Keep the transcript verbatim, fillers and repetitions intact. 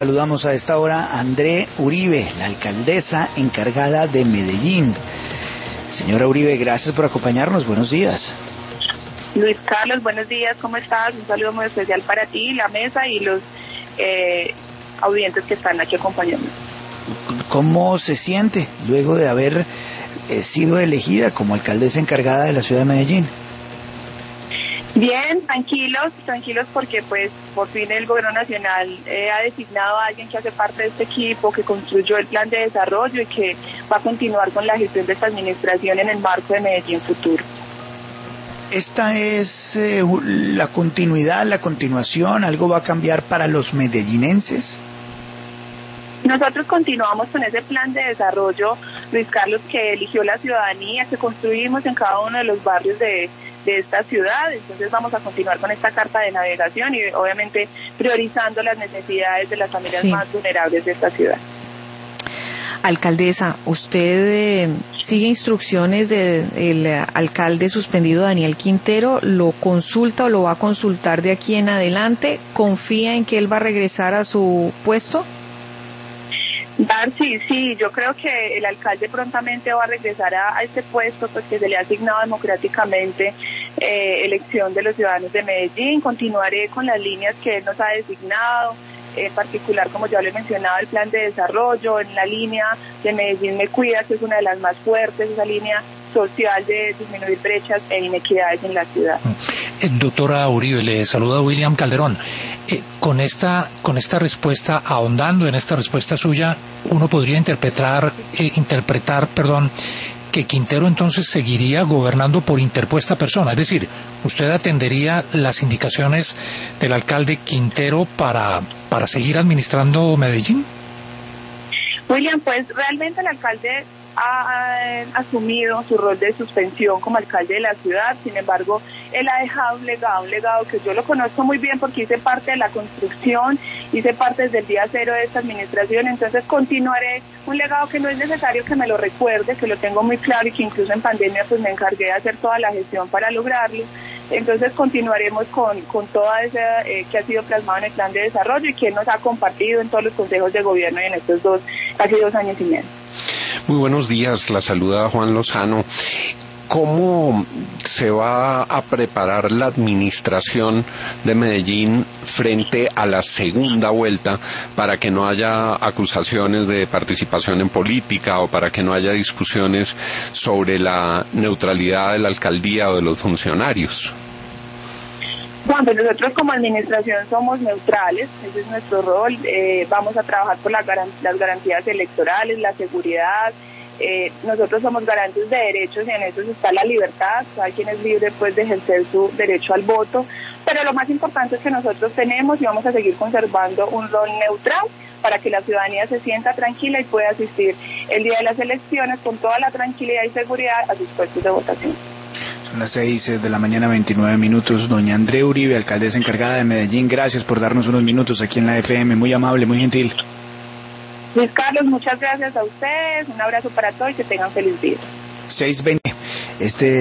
Saludamos a esta hora a André Uribe, la alcaldesa encargada de Medellín. Señora Uribe, gracias por acompañarnos. Buenos días. Luis Carlos, buenos días. ¿Cómo estás? Un saludo muy especial para ti, la mesa y los eh, audientes que están aquí acompañando. ¿Cómo se siente luego de haber eh, sido elegida como alcaldesa encargada de la ciudad de Medellín? Bien, tranquilos, tranquilos porque pues por fin el gobierno nacional eh, ha designado a alguien que hace parte de este equipo, que construyó el plan de desarrollo y que va a continuar con la gestión de esta administración en el marco de Medellín Futuro. ¿Esta es eh, la continuidad, la continuación? ¿Algo va a cambiar para los medellinenses? Nosotros continuamos con ese plan de desarrollo, Luis Carlos, que eligió la ciudadanía, que construimos en cada uno de los barrios de de esta ciudad. Entonces vamos a continuar con esta carta de navegación y obviamente priorizando las necesidades de las familias sí. más vulnerables de esta ciudad. Alcaldesa, ¿usted eh, sigue instrucciones del alcalde suspendido Daniel Quintero? ¿Lo consulta o lo va a consultar de aquí en adelante? ¿Confía en que él va a regresar a su puesto? Darcy, sí, yo creo que el alcalde prontamente va a regresar a, a este puesto, pues que se le ha asignado democráticamente, eh, elección de los ciudadanos de Medellín. Continuaré con las líneas que él nos ha designado, en particular, como ya lo he mencionado, el plan de desarrollo, en la línea de Medellín Me Cuida, que es una de las más fuertes, esa línea social de disminuir brechas e inequidades en la ciudad. Eh, doctora Uribe, le saluda William Calderón. Eh, con esta con esta respuesta, ahondando en esta respuesta suya, uno podría interpretar eh, interpretar, perdón, que Quintero entonces seguiría gobernando por interpuesta persona, es decir, usted atendería las indicaciones del alcalde Quintero para para seguir administrando Medellín. William, pues realmente el alcalde ha asumido su rol de suspensión como alcalde de la ciudad. Sin embargo, él ha dejado un legado, un legado que yo lo conozco muy bien porque hice parte de la construcción, hice parte desde el día cero de esta administración. Entonces continuaré un legado que no es necesario que me lo recuerde, que lo tengo muy claro y que incluso en pandemia pues me encargué de hacer toda la gestión para lograrlo. Entonces continuaremos con, con toda esa eh, que ha sido plasmado en el plan de desarrollo y que él nos ha compartido en todos los consejos de gobierno y en estos dos, casi dos años y medio. Muy buenos días, la saluda Juan Lozano. ¿Cómo se va a preparar la administración de Medellín frente a la segunda vuelta para que no haya acusaciones de participación en política o para que no haya discusiones sobre la neutralidad de la alcaldía o de los funcionarios? Juan, pues nosotros como administración somos neutrales, ese es nuestro rol. Eh, vamos a trabajar por la garan- las garantías electorales, la seguridad. Eh, nosotros somos garantes de derechos y en eso está la libertad. Cada quien es libre pues de ejercer su derecho al voto, pero lo más importante es que nosotros tenemos y vamos a seguir conservando un rol neutral para que la ciudadanía se sienta tranquila y pueda asistir el día de las elecciones con toda la tranquilidad y seguridad a sus puestos de votación. Son las seis de la mañana, veintinueve minutos. Doña André Uribe, alcaldesa encargada de Medellín, gracias por darnos unos minutos aquí en la F M, muy amable, muy gentil. Luis Carlos, muchas gracias a ustedes, un abrazo para todos y que tengan feliz día. seis veinte, este